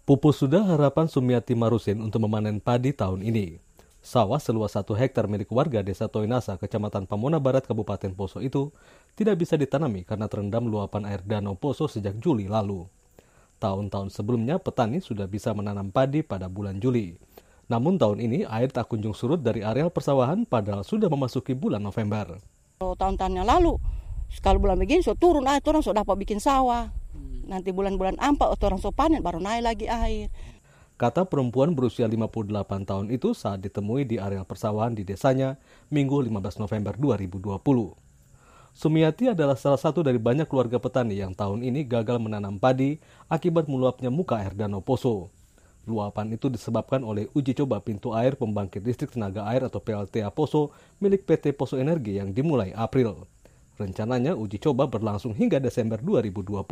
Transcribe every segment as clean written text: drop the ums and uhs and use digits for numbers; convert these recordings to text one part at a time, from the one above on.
Pupus sudah harapan Sumiati Marusin untuk memanen padi tahun ini. Sawah seluas 1 hektar milik warga desa Toinasa, Kecamatan Pamona Barat, Kabupaten Poso itu tidak bisa ditanami karena terendam luapan air Danau Poso sejak Juli lalu. Tahun-tahun sebelumnya petani sudah bisa menanam padi pada bulan Juli. Namun tahun ini air tak kunjung surut dari areal persawahan padahal sudah memasuki bulan November. Tahun-tahun yang lalu, sekali bulan begini so turun air, orang so dapat bikin sawah. Nanti bulan-bulan 4 orang so panen baru naik lagi air. Kata perempuan berusia 58 tahun itu saat ditemui di areal persawahan di desanya Minggu 15 November 2020. Sumiati adalah salah satu dari banyak keluarga petani yang tahun ini gagal menanam padi akibat meluapnya muka air Danau Poso. Luapan itu disebabkan oleh uji coba pintu air pembangkit listrik tenaga air atau PLTA Poso milik PT Poso Energi yang dimulai April. Rencananya uji coba berlangsung hingga Desember 2020.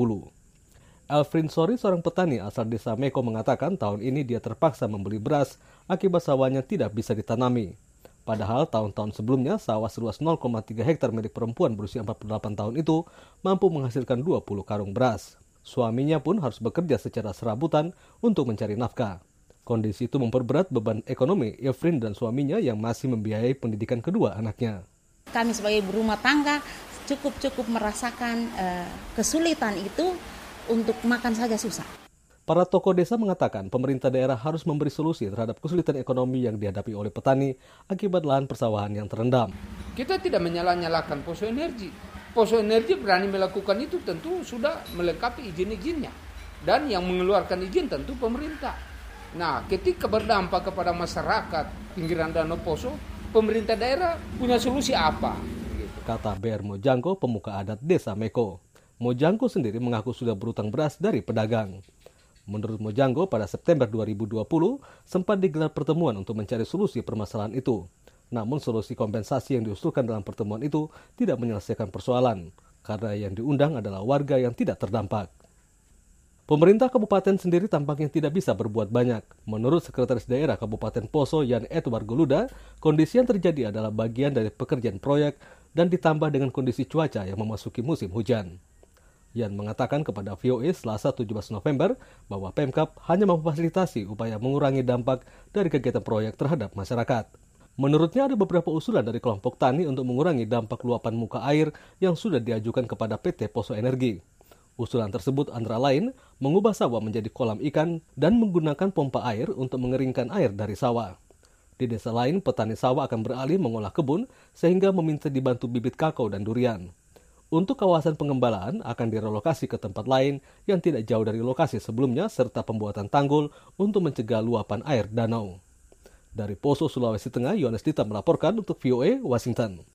Elfrin Sori, seorang petani asal desa Meko, mengatakan tahun ini dia terpaksa membeli beras akibat sawahnya tidak bisa ditanami. Padahal tahun-tahun sebelumnya sawah seluas 0,3 hektar milik perempuan berusia 48 tahun itu mampu menghasilkan 20 karung beras. Suaminya pun harus bekerja secara serabutan untuk mencari nafkah. Kondisi itu memperberat beban ekonomi Elfrin dan suaminya yang masih membiayai pendidikan kedua anaknya. Kami sebagai ibu rumah tangga cukup merasakan kesulitan itu. Untuk makan saja susah. Para tokoh desa mengatakan pemerintah daerah harus memberi solusi terhadap kesulitan ekonomi yang dihadapi oleh petani akibat lahan persawahan yang terendam. Kita tidak menyalahkan Poso Energi. Poso Energi berani melakukan itu tentu sudah melengkapi izin-izinnya. Dan yang mengeluarkan izin tentu pemerintah. Nah, ketika berdampak kepada masyarakat pinggiran Danau Poso, pemerintah daerah punya solusi apa? Kata BR Mojangko, pemuka adat desa Meko. Mojangko sendiri mengaku sudah berutang beras dari pedagang. Menurut Mojangko, pada September 2020 sempat digelar pertemuan untuk mencari solusi permasalahan itu. Namun solusi kompensasi yang diusulkan dalam pertemuan itu tidak menyelesaikan persoalan, karena yang diundang adalah warga yang tidak terdampak. Pemerintah kabupaten sendiri tampaknya tidak bisa berbuat banyak. Menurut Sekretaris Daerah Kabupaten Poso, Yan Edward Goluda, kondisi yang terjadi adalah bagian dari pekerjaan proyek dan ditambah dengan kondisi cuaca yang memasuki musim hujan. Yan mengatakan kepada VOA Selasa 17 November bahwa Pemkab hanya memfasilitasi upaya mengurangi dampak dari kegiatan proyek terhadap masyarakat. Menurutnya ada beberapa usulan dari kelompok tani untuk mengurangi dampak luapan muka air yang sudah diajukan kepada PT Poso Energi. Usulan tersebut antara lain mengubah sawah menjadi kolam ikan dan menggunakan pompa air untuk mengeringkan air dari sawah. Di desa lain, petani sawah akan beralih mengolah kebun sehingga meminta dibantu bibit kakao dan durian. Untuk kawasan pengembalaan akan direlokasi ke tempat lain yang tidak jauh dari lokasi sebelumnya serta pembuatan tanggul untuk mencegah luapan air danau. Dari Poso, Sulawesi Tengah, Yohanes Dita melaporkan untuk VOA Washington.